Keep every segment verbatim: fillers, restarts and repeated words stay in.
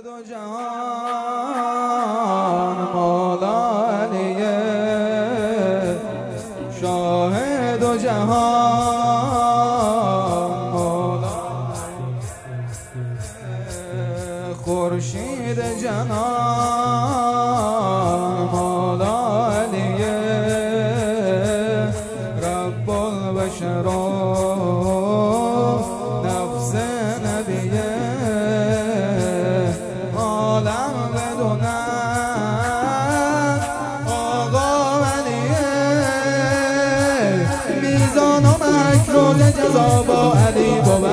دو جهان مولا علیه، شاهد و جهان مولا خورشید جنان مولا علیه، رب البشر نفس نبیه، عالم بدونن آقا علیه، میزان و مکروه جزا با علی بود،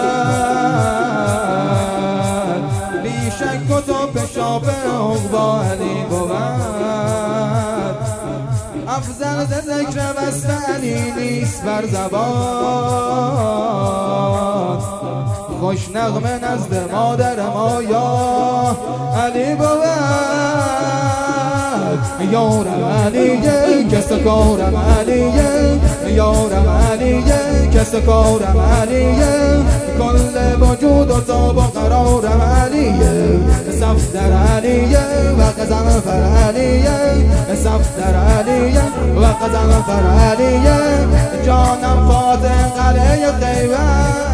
بی شک و تو پشاپ عقبا علی بود، افضل ز ذکر وصف علی نیست بر زبان، خوش نغمه نزد مادر ما یا علی بود، یارم علیه کس کارم علیه، یارم علیه کس کارم علیه، کل وجود و تاب و قرارم علیه، صفدر علیه و قزنفر علیه، صفدر علیه و قزنفر علیه، جانم فاتح قلعه خیبر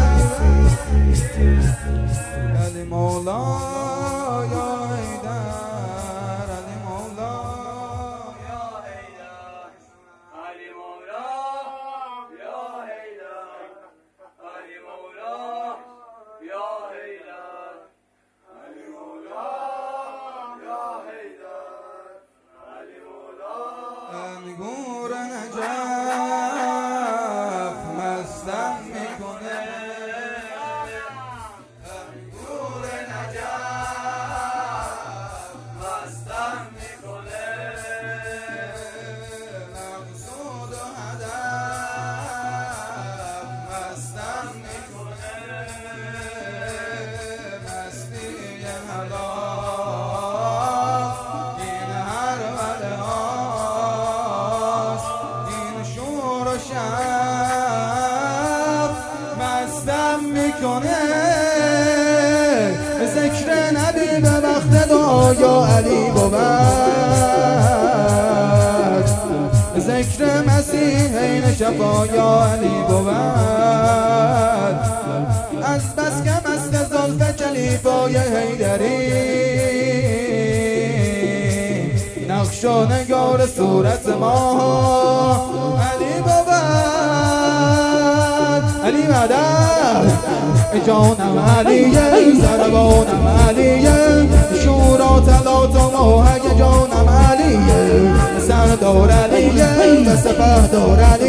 علی مولا یا حیدر، علی مولا یا حیدر، علی مولا یا حیدر، علی مولا یا حیدر، علی مولا یا حیدر، علی مولا. انگور نجف مستم میکنه، انگور نجف مستم میکنه، مقصود و هدف مستم میکنه، مستی حلاق این هر وله هاست، این شور و شب مستم میکنه، ذکر نبی به وقت دعا یا علی بود، ذکر مسیح عین شفا یا علی بود، از بس که مست زلف کلیفای حیدری، نقش و نگار صورت ما علی بود، علی مدد جانم علیه، سربانم علیه، شورا تلات و موهگ جانم علیه، سردار علیه و سپهدار علیه.